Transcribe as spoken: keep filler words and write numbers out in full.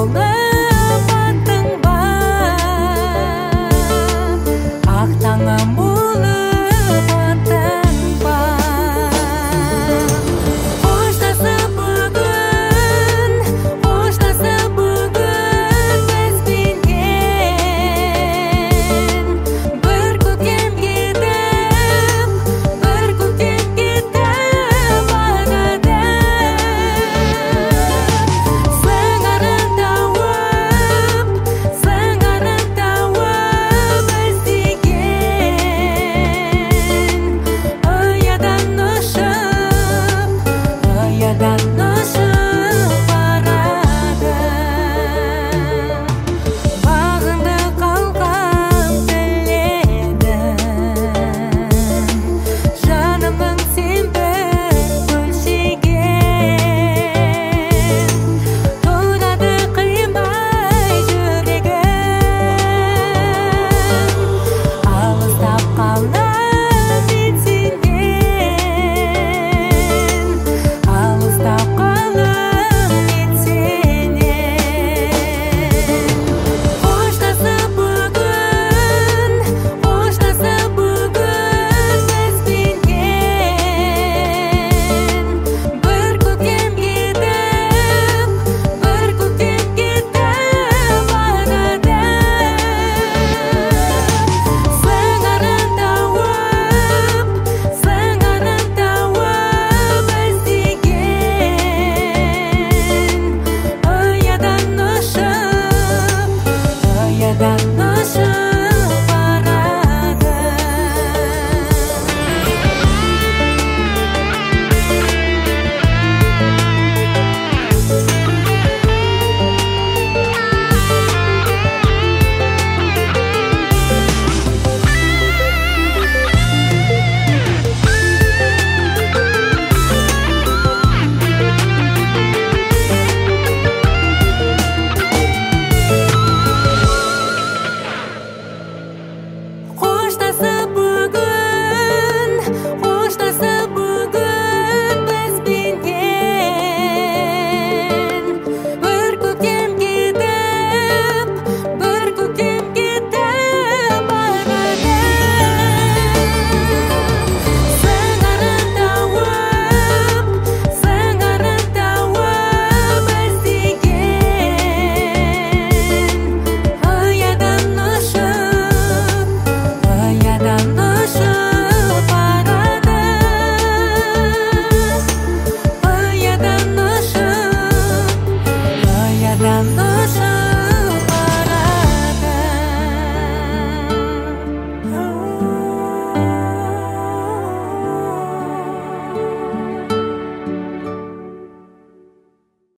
болып аттың ба, ақ таңым болып аттың ба. Қоштасып бүгін, қоштасып бүгін бізбенен. Бір көктем кетіп, бір көктем кетіп барады. Сыңарын тауып, сыңарын тауып іздеген. Ұядан ұшып, ұядан ұшып барады. Бағыңды қалқам тіледім, жанымның сен бір бөлшегін. Тонады қимай жүрегім, алыстап қалам мен сенен, алыстап қалам мен сенен. Қоштасып бүгін, қоштасып бүгін бізбенен. Бір көктем кетіп, бір көктем кетіп барады. Сыңарын тауып, сыңарын тауып іздеген. Ұядан ұшып, ұядан ұшып барады. Қоштасып бүгін, қоштасып бүгін бізбенен. Бір көктем кетіп, бір көктем кетіп барады. Сыңарын тауып, сыңарын тауып іздеген. Ұядан ұшып, ұядан ұшып барады. Ұядан ұшып, ұядан